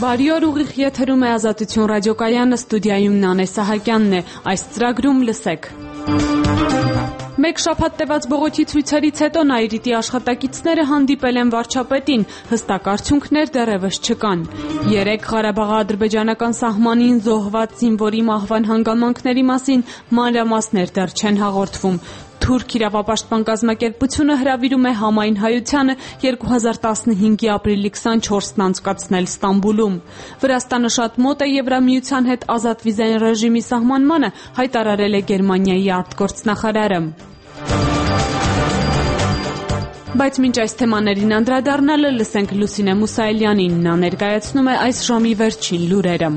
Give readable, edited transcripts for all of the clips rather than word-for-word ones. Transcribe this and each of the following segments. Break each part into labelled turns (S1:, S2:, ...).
S1: Բարի օր, ուղիղ եթերում է Ազատություն ռադիոկայանը, ստուդիայում Նանե Սահակյանն է, այս ծրագրում լսեք։ Մեկ շաբաթ տևած բողոքի ցույցերից հետո Նաիրիտի աշխատակիցները հանդիպել են վարչապետին, հստակ արդյունքներ դեռևս չկան։ 3 Ղարաբաղ-ադրբեջանական սահմանին զոհված զինվորի մահվան հանգամանքների մասին մանրամասներ դեռ չեն հաղորդվում։ Թուրք իրավապաշտպան կազմակերպությունը հրավիրում է Համայն Հայությանը 2015-ի ապրիլի 24-ն անցկացնել Ստամբուլում։ Վրաստանը շատ մոտ է Եվրամիության հետ ազատ վիզային ռեժիմի սահմանմանը, հայտարարել է Գերմանիայի արտգործնախարարը։ Բայց մինչ այս թեմաներին անդրադառնալը լսենք Լուսինե Մուսայելյանին, նա ներկայացնում է այս ժամի վերջին լուրերը։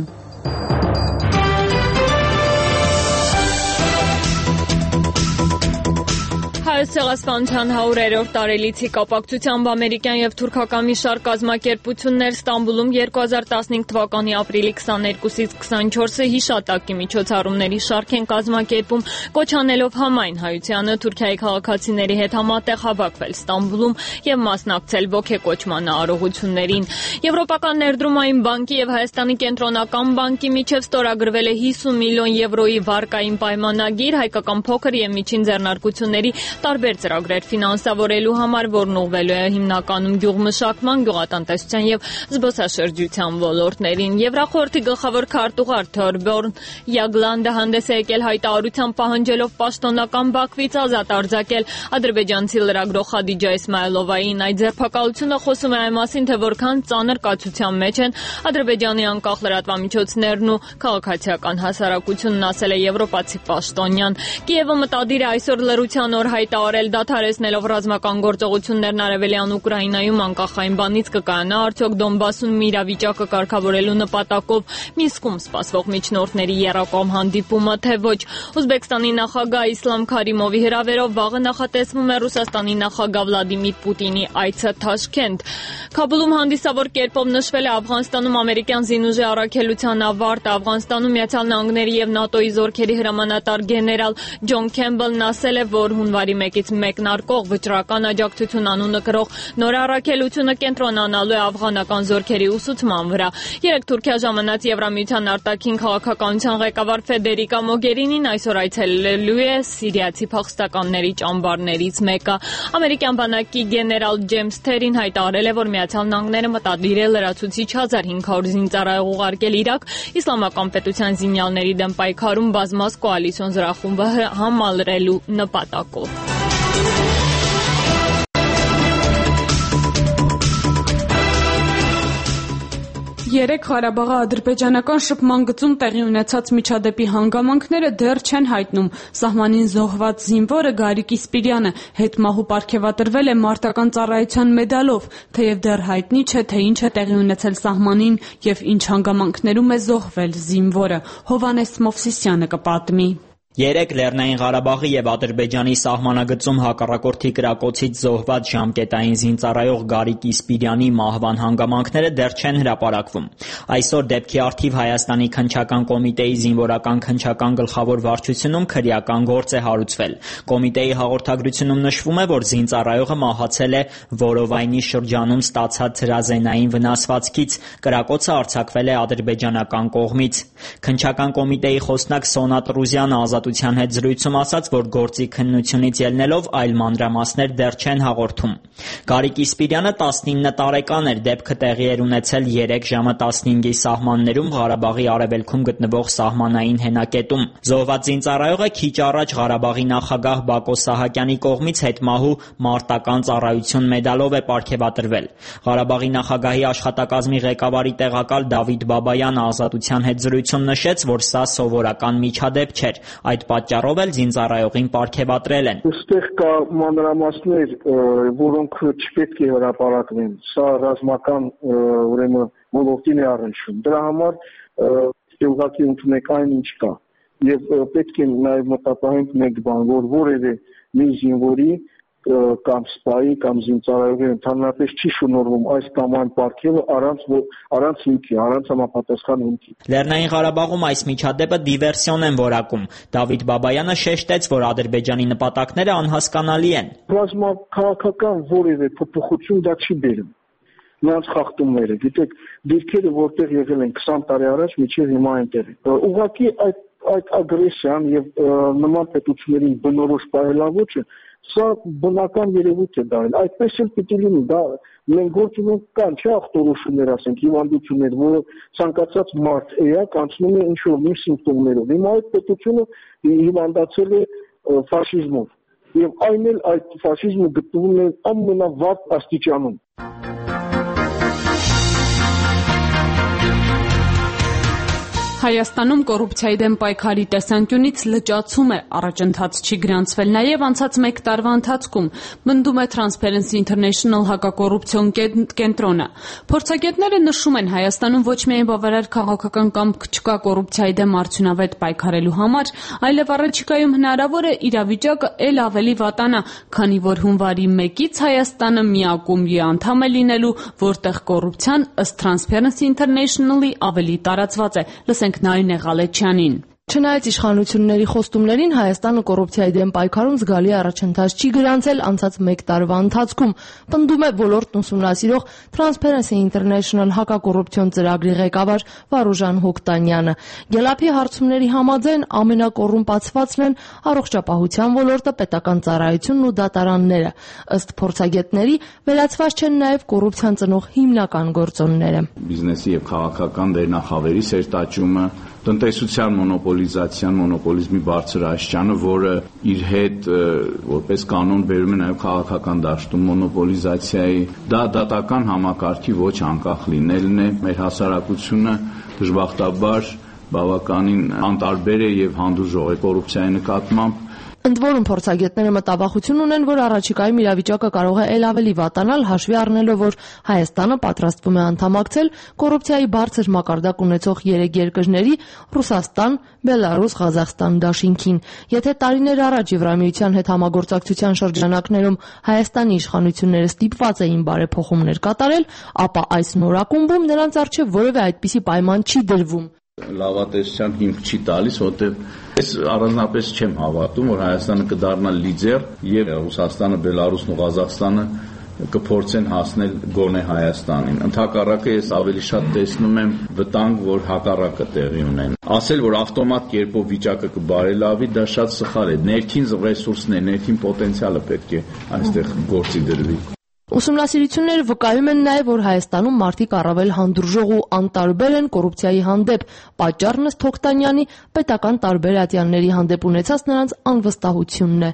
S1: Հայոց ցեղասպանության 100-րդ տարելիցի կապակցությամբ ամերիկյան եւ թուրքական մի շարք կազմակերպություններ Ստամբուլում 2015 թվականի ապրիլի 22-ից 24-ը հիշատակի միջոցառումների շարք են կազմակերպում, կոչ անելով Համայն Հայությանը Թուրքիայի քաղաքացիների հետ համատեղ հավաքվել Ստամբուլում եւ մասնակցել ոգեկոչման արարողություններին։ Եվրոպական ներդրումային բանկի եւ Հայաստանի կենտրոնական բանկի միջև ստորագրվել է 50 միլիոն եվրոյի վարկային պայմանագիր հայկական փոքր եւ միջին ձեռնարկությունների տարբեր ծրագրեր ֆինանսավորելու համար, որն ուղղվելու է հիմնականում գյուղմշակման, գյուղատնտեսության եւ զբոսաշրջության ոլորտներին։ Եվրախորհրդի գլխավոր քարտուղար Թորբորն Յագլանդը հանդես է եկել հայտարարությամբ պահանջելով պաշտոնական Բաքվից ազատ արձակել ադրբեջանցի լրագրող Խադիջա Իսմայելովային։ Այդ ձերբակալությունը խոսում է այն մասին, թե որքան ծանր կացության մեջ են Ադրբեջանի անկախ լրատվամիջոցներն ու քաղաքացիական հասարակությունն, ասել է եվրոպացի պաշտոնյան։ Կիևը մտադիր է այսօր լռության օր հայտարարել դադարեցնելով ռազմական գործողություններն արևելյան Ուկրաինայում անկախային բանից կկայանա արդյոք Դոնբասում մի իրավիճակը կարգավորելու նպատակով Մինսկում սպասվող միջնորդների եռակողմ հանդիպումը, թե ոչ։ Ուզբեկստանի նախագահ Իսլամ Քարիմովի հրավերով վաղը նախատեսվում է Ռուսաստանի նախագահ Վլադիմիր Պուտինի այցը Թաշքենտ։ Քաբուլում հանդիսավոր կերպով նշվել է Աֆղանստանում ամերիկյան զինուժի առաքելության ավարտը։ Աֆղանստանում Միացյալ Նահանգների եւ ՆԱՏՕ-ի զորքերի հրամանատար գեներալ Ջոն Քեմբելն ասել է, որ հունվարի 1-ից մեկնարկող վճռական աջակցություն անունը կրող նոր առաքելությունը կենտրոնանալու է աֆղանական զորքերի ուսուցման վրա։ Երեկ Թուրքիա ժամանած Եվրամիության արտաքին քաղաքականության ղեկավար Ֆեդերիկա Մոգերինին այսօր այցելելու է սիրիացի փախստականների ճամբարներից մեկը։ Ամերիկյան բանակի գեներալ Ջեյմս Թերին հայտարարել է, որ Միացյալ Նահանգները մտադիր է լրացուցիչ 1500 զինծառայող ուղարկել Իրաք իսլամական պետության զինյալների դեմ պայքարում բազմաց կոալիցիոն զրահախումբը համալրելու նպատակով։ Երեկ Ղարաբաղի ադրբեջանական շփման գծում տեղի ունեցած միջադեպի հանգամանքները դեռ չեն հայտնում։ Սահմանին զոհված զինվորը Գարիկ Իսպիրյանը հետմահու պարգևատրվել է մարտական ծառայության մեդալով, թեև դեռ հայտնի չէ, թե ինչ է տեղի ունեցել սահմանին եւ ինչ հանգամանքներում է զոհվել զինվորը։ Հովանես Մովսիսյանը կպատմի։
S2: Երեկ Լեռնային Ղարաբաղի եւ Ադրբեջանի սահմանագծում հակառակորդի կրակոցից զոհված ժամկետային զինծառայող Գարիկ Իսպիրյանի մահվան հանգամանքները դեռ չեն հրապարակվում։ Այսօր դեպքի առթիվ Հայաստանի քննչական կոմիտեի զինվորական քննչական գլխավոր վարչությունում քրեական գործ է հարուցվել։ Կոմիտեի հաղորդագրությունում նշվում է, որ զինծառայողը մահացել է Որովայնի շրջանում ստացած հրազենային վնասվածքից, կրակոցը արձակվել է ադրբեջանական կողմից։ Քննչական կոմիտեի խոսնակ Սոնա Տրուզյանը Ազատության հետ զրույցում ասաց, որ գործի քննությունից ելնելով այլ մանրամասներ դեռ չեն հաղորդում։ Գարիկ Իսպիրյանը 19 տարեկան էր, դեպքը տեղի էր ունեցել 3 ժամը 15-ի սահմաններում Ղարաբաղի արևելքում գտնվող սահմանային հենակետում։ Զոհված զինծառայողը քիչ առաջ Ղարաբաղի նախագահ Բակո Սահակյանի կողմից հետմահու մարտական ծառայություն մեդալով է պարգևատրվել։ Ղարաբաղի նախագահի աշխատակազմի ղեկավարի տեղակալ Դավիթ Բաբայանը Ազատության հետ զրույցում նշեց, որ սա սովորական միջադեպ չէր։ Այդ պատճառով էլ զինծառայողին պարգևատրել են։
S3: Այստեղ կա մանրամասներ, որոնք չպետք է հրապարակվեն։ Սա ռազմական ուրեմն ոլորտին է առնչվում։ Դրա համար ուղղակի ընդունեք այն, ինչ կա։ Եվ պետք է նաև մտածենք մեկ բան, որ որևէ մի զինվորի կամ սպայի կամ զինծառայողի ընդհանրապես չի շնորհվում այս կամ այն պարգևը առանց հիմքի, առանց համապատասխան հիմքի։
S2: Լեռնային Ղարաբաղում այս միջադեպը դիվերսիոն են որակում։ Դավիթ Բաբայանը շեշտեց, որ Ադրբեջանի նպատակները անհասկանալի են։
S3: Ռազմաքաղաքական որևէ փոփոխություն դա չի բերում։ նրանց խախտումները, գիտեք, դիրքերը որտեղ եղել են 20 տարի առաջ, մինչև հիմա այնտեղ են։ Ուղղակի այդ ագրեսիան եւ նման պետություններին բնորոշ պահելավոճը սա բնական երևույթ է դարձել։ Այդպես էլ պիտի լինի, դա մենք գործում ենք կան, չէ՞, ախտորոշումներ, ասենք, հիվանդություններ, որը ցանկացած մարդ էակ անցնում է ինչ-որ մի սիմպտոմներով։ Հիմա այդ պետությունը հիվանդացել է ֆաշիզմով, եւ այն էլ այդ ֆաշիզմը գտնվում է ամենավատ աստիճանում։
S4: Հայաստանում կոռուպցիայի դեմ պայքարի տեսանկյունից լճացում է, առաջընթաց չի գրանցվել նաև անցած 1 տարվա ընթացքում, պնդում է Transparency International հակակոռուպցիոն կենտրոնը։ Փորձագետները նշում են, Հայաստանում ոչ միայն բավարար քաղաքական կամք չկա կոռուպցիայի դեմ արդյունավետ պայքարելու համար, այլև առաջիկայում հնարավոր է իրավիճակը ել ավելի վատանա, քանի որ հունվարի 1-ից Հայաստանը մի ակումբի անդամ է լինելու, որտեղ կոռուպցիան ըստ Transparency International-ի ավելի տարածված է։ Լսենք Նարինե Ղալեչյանին։
S5: Չնայած իշխանությունների խոստումներին Հայաստանը կոռուպցիայի դեմ պայքարում զգալի առաջընթաց չի գրանցել անցած 1 տարվա ընթացքում, պնդում է ոլորտն ուսումնասիրող Transparency International հակակոռուպցիոն ծրագրի ղեկավար Վարուժան Հոկտանյանը։ Գելափի հարցումների համաձայն ամենակոռումպացվածն են առողջապահության ոլորտը, պետական ծառայությունն ու դատարանները։ Ըստ փորձագետների վերացված չեն նաև կոռուպցիան ծնող հիմնական գործոնները։
S6: Բիզնեսի եւ քաղաքական դերնախավերի սերտաճումը, տնտեսության մոնոպոլիզացիան, մոնոպոլիզմի բարձր աստիճանը, որը իր հետ որպես կանոն բերում է նաև քաղաքական դաշտում մոնոպոլիզացիայի, դա դատական համակարգի ոչ անկախ լինելն է։ Մեր հասարակությունը դժբախտաբար բավականին անտարբեր է եւ հանդուրժող է կոռուպցիայի նկատմամբ։
S5: Ընդ որում փորձագետները մտավախություն ունեն, որ առաջիկայում իրավիճակը կարող է ել ավելի վատանալ, հաշվի առնելով, որ Հայաստանը պատրաստվում է անդամակցել կոռուպցիայի բարձր մակարդակ ունեցող 3 երկրների՝ Ռուսաստան, Բելարուս, Ղազախստան դաշինքին։ Եթե տարիներ առաջ Եվրամիության հետ համագործակցության շրջանակներում Հայաստանի իշխանությունները ստիպված էին բարեփոխումներ կատարել, ապա այս նոր ակումբում նրանց առջև որևէ այդպիսի պայման չի դրվում։
S6: Լավատեսության հիմք չի տալիս, որտեղ ես առանձնապես չեմ հավատում, որ Հայաստանը կդառնա լիդեր եւ Ռուսաստանը, Բելարուսն ու Ղազախստանը կփորձեն հասնել գոնե Հայաստանին։ Ընդհակառակը ես ավելի շատ տեսնում եմ վտանգ, որ հակառակը տեղի ունեն։ Ասել, որ ավտոմատ կերպով վիճակը կբարելավի, դա շատ սխալ է։ Ներքին ռեսուրսն է, ներքին պոտենցիալը պետք է այստեղ գործի դրվի։
S5: Ուսումնասիրությունները վկայում են նաև, որ Հայաստանում մարդիկ առավել հանդուրժող ու անտարբեր են կոռուպցիայի հանդեպ, պատճառն ըստ Հոկտանյանի պետական տարբեր ատյանների հանդեպ ունեցած նրանց անվստահությունն է։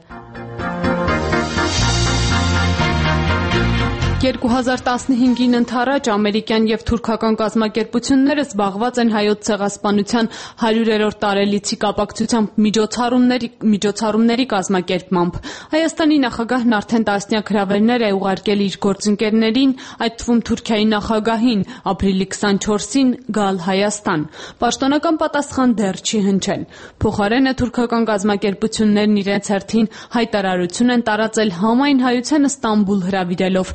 S4: 2015-ին ընթառաջ ամերիկյան եւ թուրքական կազմակերպությունները զբաղված են հայոց ցեղասպանության 100-րդ տարելիցի կապակցությամբ միջոցառումների կազմակերպմամբ։ Հայաստանի նախագահն արդեն տասնյակ հրավերներ է ուղարկել իր գործընկերներին, այդ թվում Թուրքիայի նախագահին, ապրիլի 24-ին գալ Հայաստան։ Պաշտոնական պատասխան դեռ չի հնչել։ Փոխարենը թուրքական կազմակերպություններն իրենց հերթին հայտարարություն են տարածել համայն հայությանը Ստամբուլ հրավիրելով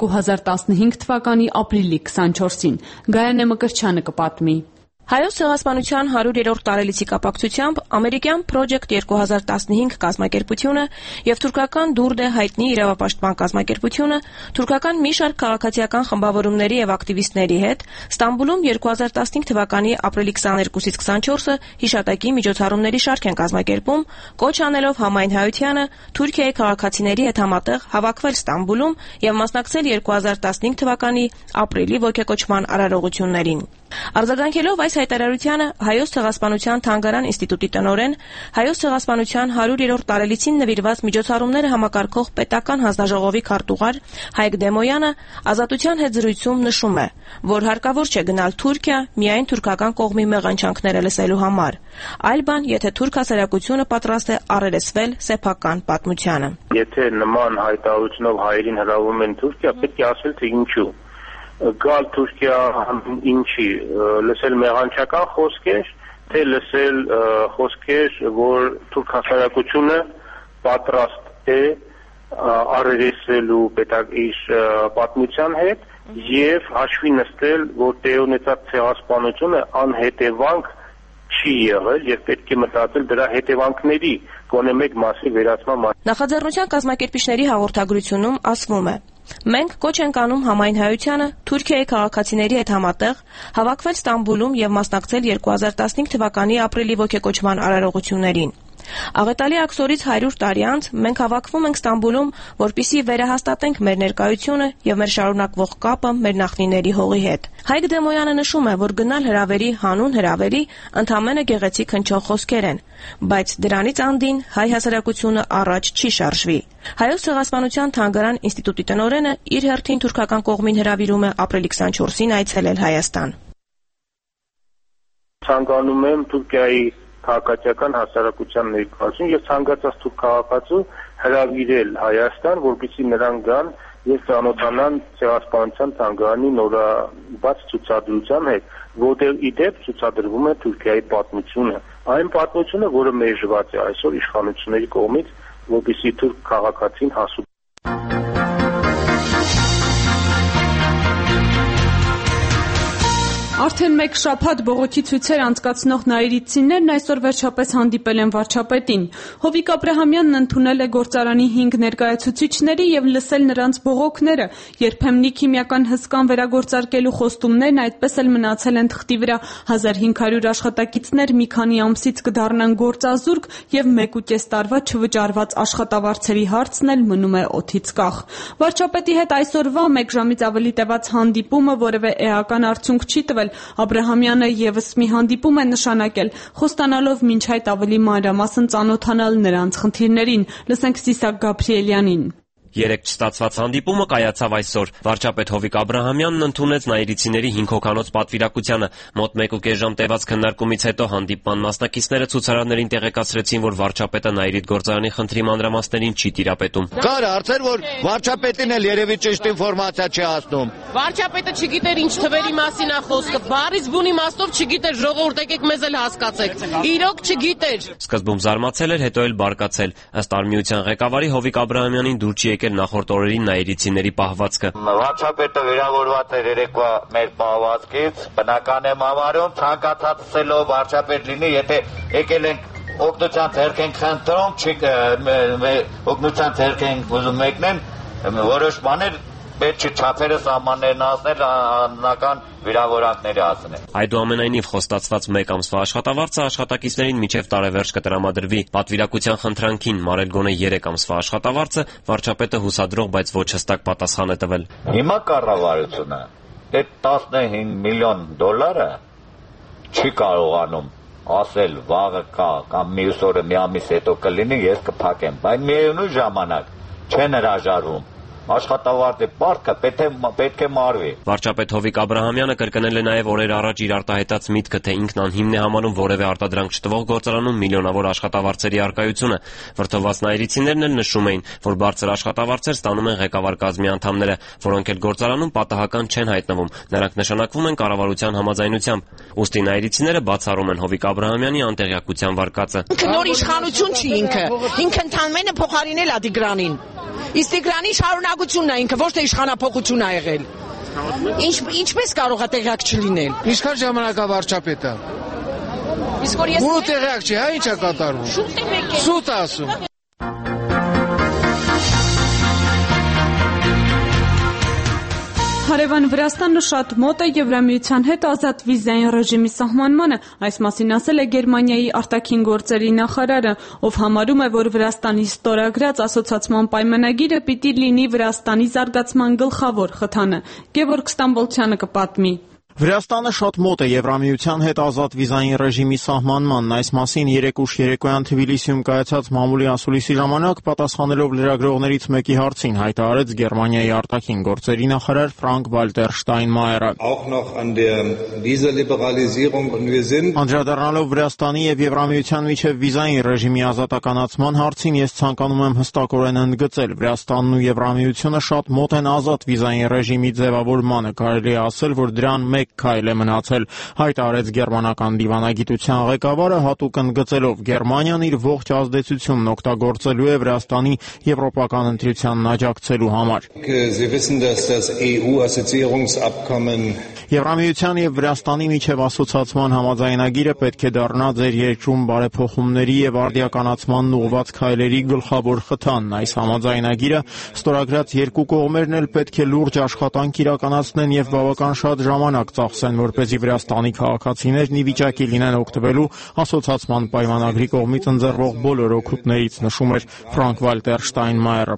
S4: 2015 թվականի ապրիլի 24-ին։ Գայանե Մկրտչյանը կպատմի։
S7: Հայոց ցեղասպանության 100-րդ տարելիցի կապակցությամբ ամերիկյան Project 2015 կազմակերպությունը եւ թուրքական Դուրդե հայտնի իրավապաշտպան կազմակերպությունը թուրքական մի շարք քաղաքացիական խմբավորումների եւ ակտիվիստների հետ Ստամբուլում 2015 թվականի ապրիլի 22-ից 24-ը հիշատակի միջոցառումների շարք են կազմակերպում, կոչ անելով համայն հայությանը Թուրքիայի քաղաքացիների հետ համատեղ հավաքվել Ստամբուլում եւ մասնակցել 2015 թվականի ապրիլի ոգեկոչման արարողություններին։ Արձագանքելով այս հայտարարությանը Հայոց ցեղասպանության թանգարան ինստիտուտի տնօրեն, Հայոց ցեղասպանության 100-րդ տարելիցին նվիրված միջոցառումները համակարգող պետական հանձնաժողովի քարտուղար Հայկ Դեմոյանը Ազատության հետ զրույցում նշում է, որ հարկավոր չէ գնալ Թուրքիա միայն թուրքական կողմի մեղանչանքները լսելու համար, այլ բան, եթե թուրք հասարակությունը պատրաստ է առերեսվել սեփական պատմությանը։
S8: Եթե նման հայտարարությունով հայերին հրավիրում են Թուրքիա, պետք է ասել, թե ինչու։ Գալ Թուրքիա ինչի, լսել մեղանչական խոսքեր, թե լսել խոսքեր, որ թուրք հասարակությունը պատրաստ է առերեսվելու իր պատմության հետ եւ հաշվի նստել, որ տեղի ունեցած ցեղասպանությունը անհետևանք չի եղել եւ պետք է մտածել դրա հետևանքների գոնե մեկ մասի վերացման։
S7: Նախաձեռնության կազմակերպիչների հաղորդագրությունում ասվում է. Մենք կոչ ենք անում համայն հայությանը Թուրքիայի քաղաքացիների հետ համատեղ հավաքվել Ստամբուլում եւ մասնակցել 2015 թվականի ապրիլի ոգեկոչման արարողություններին։ Աղետալի աքսորից 100 տարի անց մենք հավաքվում ենք Ստամբուլում, որպեսզի վերահաստատենք մեր ներկայությունը եւ մեր շարունակվող կապը մեր նախնիների հողի հետ։ Հայկ Դեմոյանը նշում է, որ գնալ հրավերի հանուն հրավերի ընդամենը գեղեցիկ հնչող խոսքեր են, բայց դրանից անդին հայ հասարակությունը առաջ չի շարժվի։ Հայոց ցեղասպանության թանգարան ինստիտուտի տնօրենը իր հերթին թուրքական կողմին հրավիրում է ապրիլի 24-ին այցելել Հայաստան։
S8: Ցանկանում եմ Թուրքիայի քաղաքացիական հասարակության ներկայացում եւ ցանկացած թուրք քաղաքացու հրավիրել Հայաստան, որպեսզի նրանք գան եւ ծանոթանան ցեղասպանության թանգարանի նորաբաց ցուցադրության հետ, որտեղ ի դեպ ցուցադրվում է Թուրքիայի պատմությունը, այն պատմությունը, որը մերժված է այսօր իշխանությունների կողմից, որպեսզի թուրք քաղաքացին հասու։
S4: Արդեն մեկ շաբաթ բողոքի ցույցեր անցկացնող նայիրիցիներն այսօր վերջապես հանդիպել են վարչապետին։ Հովիկ Աբրահամյանն ընդունել է գործարանի 5 ներկայացուցիչների եւ լսել նրանց բողոքները, երբեմնի քիմիական հսկան վերագործարկելու խոստումներն այդպես էլ մնացել են թղթի վրա։ 1500 աշխատակիցներ մի քանի ամսից կդառնան գործազուրկ եւ 1.5 տարվա չվճարված աշխատավարձերի հարցն էլ մնում է օդից կախ։ Վարչապետի հետ այսօրվա 1 ժամից ավելի տևած հանդիպումը որևէ էական արդյունք չի տվել։ Աբրահամյանը եւս մի հանդիպում է նշանակել, խոստանալով մինչ այդ ավելի մանրամասն ծանոթանալ նրանց խնդիրներին։ Լսենք Սիսակ Գաբրիելյանին։
S9: Երեք չստացված հանդիպումը կայացավ այսօր։ Վարչապետ Հովիկ Աբրահամյանն ընդունեց նայիրիցիների 5 հոգանոց պատվիրակությանը։ Մոտ 1.5 ժամ տևած քննարկումից հետո հանդիպման մասնակիցները ցուցարարներին տեղեկացրեցին, որ վարչապետը նայիրիդ գործարանի խնդրի մանրամասներին չի տիրապետում։
S10: Կար հարցեր, որ վարչապետին էլ երևի ճիշտ ինֆորմացիա չի հասնում։
S11: Վարչապետը չգիտեր ինչ թվերի մասին է խոսքը, բառից բուն իմաստով չգիտեր, ժողովուրդ եկեք մեզ էլ հասկացեք։ Իրոք չգիտեր։
S9: Սկզբում զարմացել էր, հետո էլ բարկացել։ Ըստ Արմիության ղեկավարի Հովիկ Աբրահամյանին դուր չի եկել նախորդ օրերին նայիրիցիների պահվածքը։
S10: Վարչապետը վիրավորված էր երեկվա մեր պահվածքից, բնական եմ համարում, ցանկացածելով վարչապետ լինի, եթե եկել ենք օգնության ձեռք ենք խնդրում, օգնության ձեռք ենք ուզում մեկնեն, որոշ բաներ պետք չէ չափերը սահմաններն հասնել, անձնական վիրավորանքների հասնել։
S9: Այդուամենայնիվ խոստացված 1 ամսվա աշխատավարձը աշխատակիցներին մինչև տարեվերջ կտրամադրվի։ Պատվիրակության խնդրանքին մարել գոնե 3 ամսվա աշխատավարձը վարչապետը հուսադրող, բայց ոչ հստակ պատասխան է տվել։
S10: Հիմա կառավարությունը այդ 15 միլիոն դոլարը չի կարողանում ասել վաղը կա կամ մյուս օրը մի ամիս հետո կլինի, ես կփակեմ, բայց միևնույն ժամանակ չեն հրաժարվում։ Աշխատավարձի պարտքը պետք է մարվի։
S9: Վարչապետ Հովիկ Աբրահամյանը կրկնել է նաև օրեր առաջ իր արտահայտած միտքը, թե ինքն անհիմն է համարում որևէ արտադրանք չտվող գործարանում միլիոնավոր աշխատավարձերի առկայությունը։ Վրդովված նայիրիցիներն էլ նշում էին, որ բարձր աշխատավարձեր ստանում են ղեկավար կազմի անդամները, որոնք էլ գործարանում պատահական չեն հայտնվում։ Նրանք նշանակվում են կառավարության համաձայնությամբ։ Ուստի նայիրիցիները բացառում են Հովիկ Աբրահամյանի անտեղյակության վարկածը։
S11: Նոր իշխանություն չի ինքը ընդհանրապես փոխարինել է Տիգրանին։ Իսկ Տիգրանի շարունակությունն է ինքը, ոչ թե իշխանափոխություն է եղել։ Ինչպես կարող է տեղյակ չլինել։
S12: Ինչքան ժամանակ է վարչապետը։
S11: Իսկ որ ես
S12: ու տեղյակ չի, հա ինչ է կատարվում։ Շուտ ասում։
S4: Հարևան Վրաստանը շատ մոտ է Եվրամիության հետ ազատ վիզային ռեժիմի սահմանմանը, այս մասին ասել է Գերմանիայի արտաքին գործերի նախարարը, ով համարում է, որ Վրաստանի ստորագրած ասոցիացման պայմանագիրը պիտի լինի Վրաստանի զարգացման գլխավոր խթանը։ Գևորգ Ստամբոլցյանը կպատմի։
S13: Վրաստանը շատ մոտ է Եվրամիության հետ ազատ վիզային ռեժիմի սահմանմանն, այս մասին երեկ ուշ երեկոյան Թբիլիսիում կայացած մամուլի ասուլիսի ժամանակ պատասխանելով լրագրողներից մեկի հարցին հայտարարեց Գերմանիայի արտաքին գործերի նախարար Ֆրանկ Վալտեր Շտայնմայերը։ Անդրադառնալով Վրաստանի եւ Եվրամիության միջև վիզային ռեժիմի ազատականացման հարցին ես ցանկանում եմ հստակորեն ընդգծել, Վրաստանն ու Եվրամիությունը շատ մոտ են ազատ վիզային ռեժիմի ձևավորմանը, կարելի է ասել, որ դրան մեկ քայլ է մնացել, հայտարարեց գերմանական դիվանագիտության ղեկավարը, հատուկ ընդգծելով Գերմանիան իր ողջ ազդեցությունն օգտագործելու է Վրաստանի եվրոպական ընտրությանն աջակցելու համար։ Եվրամիության եւ Վրաստանի միջև ասոցիացման համաձայնագիրը պետք է դառնա ձեր երկրում բարեփոխումների եւ արդիականացման ուղղված քայլերի գլխավոր խթանն։ Այս համաձայնագիրը ստորագրած երկու կողմերն էլ պետք է լուրջ աշխատանք իրականացնեն եւ բավական շատ ժամանակ ծախսեն, որպեսզի Վրաստանի քաղաքացիներն ի վիճակի լինեն օգտվելու ասոցիացման պայմանագրի կողմից ընձեռվող բոլոր օգուտներից, նշում էր Ֆրանկ Վալտեր Շտայնմայերը։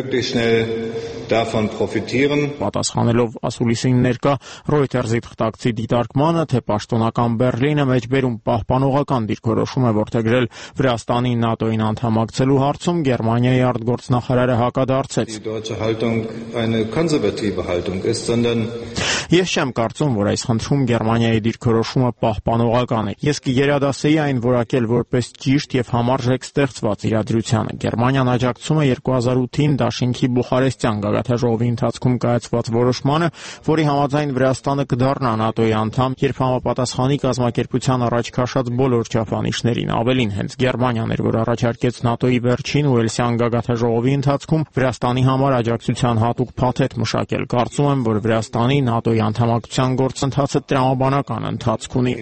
S13: Պատասխանելով ասուլիսին ներկա Reuters-ի թղթակցի դիտարկմանը, թե պաշտոնական Բեռլինը մեջբերում պահպանողական դիրքորոշում է որդեգրել Վրաստանի ՆԱՏՕ-ին անդամակցելու հարցում, Գերմանիայի արտգործնախարարը հակադարձեց։ Ես չեմ կարծում, որ այս խնդրում Գերմանիայի դիրքորոշումը պահպանողական է։ Ես կգերադասեի այն որակել որպես ճիշտ եւ համարժեք ստեղծված իրադրությանը։ Գերմանիան աջակցում է 2008-ին Դաշինքի Բուխարեստյան գագաթաժողովի ընթացքում կայացված որոշմանը, որի համաձայն Վրաստանը կդառնա ՆԱՏՕ-ի անդամ, երբ համապատասխանի կազմակերպության առաջ քաշած բոլոր չափանիշներին։ Ավելին, հենց Գերմանիան էր, որ առաջարկեց ՆԱՏՕ-ի վերջին Ուելսյան գագաթաժողովի ընթացքում Վրաստանի համար աջակցության հատուկ փաթեթ մշակել։ Կարծում եմ, որ Վրաստանի ՆԱՏՕ-ի անդամակցության գործընթացը տրամաբանական ընթացք ունի։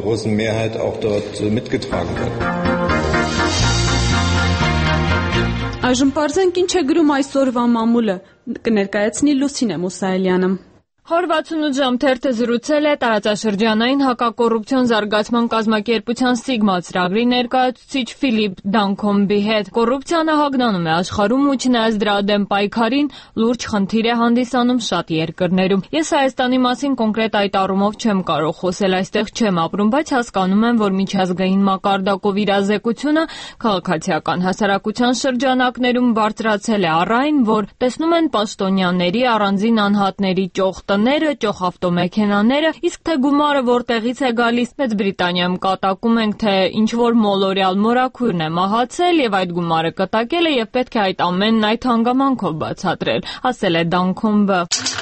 S4: Այժմ պարզենք ինչ է գրում այսօրվա մամուլը, կներկայացնի Լուսինե Մուսայելյանը։
S1: 168 ժամ թերթը զրուցել է տարածաշրջանային հակակոռուպցիոն զարգացման կազմակերպության Սիգմա ծրագրի ներկայացուցիչ Ֆիլիպ Դանկոմբի հետ։ Կոռուպցիանը հագնանում է աշխարհում ու չնայած դրա դեմ պայքարին լուրջ խնդիր է հանդիսանում շատ երկրներում։ Ես Հայաստանի մասին կոնկրետ այդ առումով չեմ կարող խոսել, այստեղ չեմ ապրում, բայց հասկանում եմ, որ միջազգային մակարդակով իրազեկությունը քաղաքացիական հասարակության շրջանակներում բարձրացել է առ այն, որ տեսնում են պաշտոնյաների, առանձին անհատների ճոխ տները, ճոխ ավտոմեքենաները, իսկ թե գումարը որտեղից է գալիս, Մեծ Բրիտանիայում կատակում ենք, թե ինչ-որ մոլորյալ մորաքույրն է մահացել եւ այդ գումարը կտակել է եւ պետք է այդ ամենն այդ հանգամանքով բացատրել, ասել է Դանկոմբը։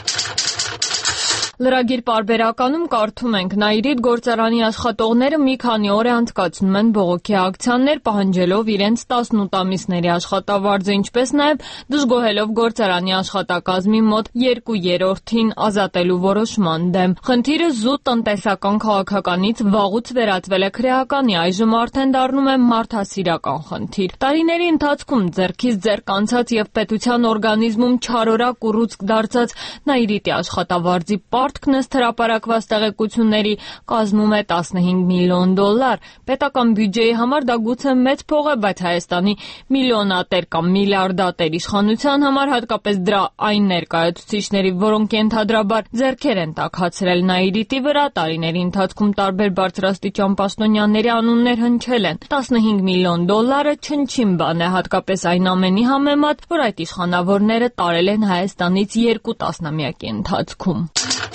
S1: Լրագիր պարբերականում կարդում ենք. Նաիրիդ գործարանի աշխատողները մի քանի օր է անցկացնում են բողոքի ակցիաներ, պահանջելով իրենց 18 ամիսների աշխատավարձը, ինչպես նաև դժգոհելով գործարանի աշխատակազմի մոտ 2/3-ին ազատելու որոշման դեմ։ Խնդիրը զուտ տնտեսական քաղաքականից վաղուց վերածվել է քրեականի, այժմ արդեն դառնում է մարդասիրական խնդիր։ Տարիների ընթացքում ձեռքից ձեռք անցած եւ պետության օրգանիզմում չարորակ ուռուցք դարձած Նաիրիտի աշխատավարձի պարտքն ըստ հրապարակված տեղեկությունների կազմում է $15 միլիոն։ Պետական բյուջեի համար դա գուցե մեծ փող է, բայց Հայաստանի միլիոնատեր կամ միլիարդատեր իշխանության համար, հատկապես դրա այն ներկայացուցիչների, որոնք ենթադրաբար ձեռքեր են տաքացրել Նաիրիտի վրա, տարիների ընթացքում տարբեր բարձրաստիճան պաշտոնյաների անուններ հնչել են։ $15 միլիոն չնչին բան է, հատկապես այն ամենի համեմատ, որ այդ իշխանավորները տարել են Հայաստանից 2 տասնամյակի ընթացքում։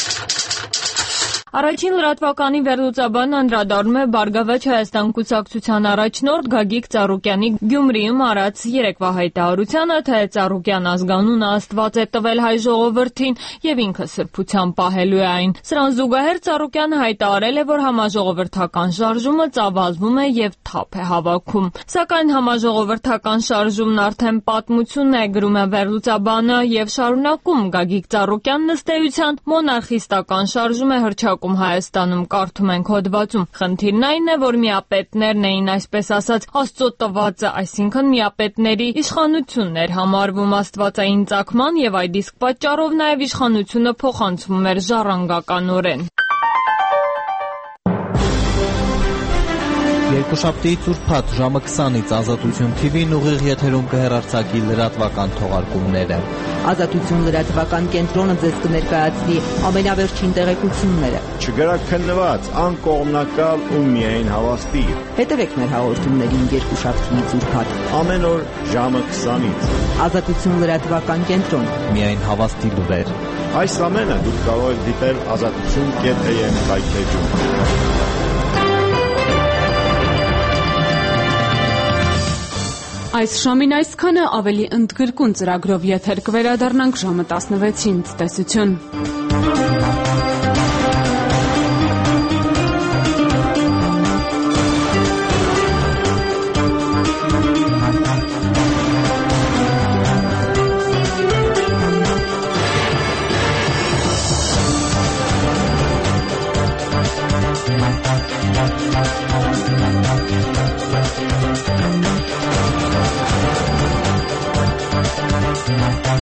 S1: Առաջին լրատվականի վերլուծաբանը անդրադառնում է Բարգավաճ Հայաստան կուսակցության առաջնորդ Գագիկ Ծառուկյանի Գյումրիում արած երեկվա հայտարարությանը, թե Ծառուկյան ազգանունը Աստված է տվել հայ ժողովրդին եւ ինքը սրբության պահելու է այն։ Սրան զուգահեռ Ծառուկյանը հայտարարել է, որ համաժողովրդական շարժումը ծավալվում է եւ թափ է հավաքում։ Սակայն համաժողովրդական շարժումն արդեն պատմություն է, գրում է վերլուծաբանը եւ շարունակում Գագիկ Ծառուկյանն ըստ էության մոնարխիստական շարժում է հռչակում Հայաստանում, կարդում ենք հոդվածում։ Խնդիրն այն է, որ միապետներն էին, այսպես ասած, Աստծո տվածը, այսինքն միապետների իշխանությունն էր համարվում աստվածային ծագման եւ այդ իսկ պատճառով նաեւ իշխանությունը փոխանցվում էր ժառանգականորեն։
S14: Երկուշաբթիից ուրբաթ ժամը 20-ից Ազատություն TV-ն ուղիղ եթերում կհեռարձակի լրատվական թողարկումները։
S15: Ազատություն լրատվական կենտրոնը ձեզ կներկայացնի ամենավերջին տեղեկությունները։
S16: Չգրաքննված, անկողմնակալ ու միայն հավաստի։
S15: Հետևեք մեր հաղորդումներին երկուշաբթիից ուրբաթ
S16: ամեն օր ժամը 20-ից։
S15: Ազատություն լրատվական կենտրոն,
S14: միայն հավաստի լուրեր։
S16: Այս ամենը դուք կարող եք դիտել azatutun.am վայրէջում։
S4: Այս ժամին այսքանը, ավելի ընդգրկուն ծրագրով եթեր կվերադառնանք ժամը 16-ին։ Ցտեսություն։